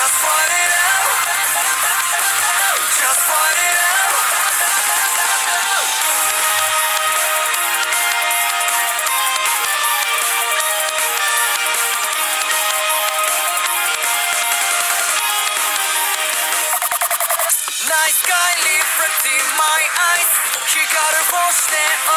Just want it out. Just want it out. Night sky reflecting my eyes. 光る星で